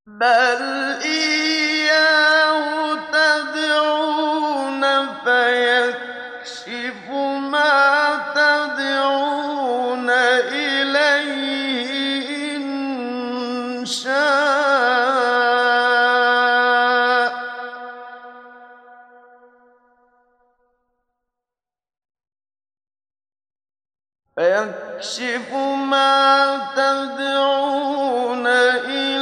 بَلْ إِيَّاهُ تَدْعُونَ فَيَكْشِفُ مَا تَدْعُونَ إِلَيْهِ إِن شَاءَ ۚ فَيَكْشِفُ مَا تَدْعُونَ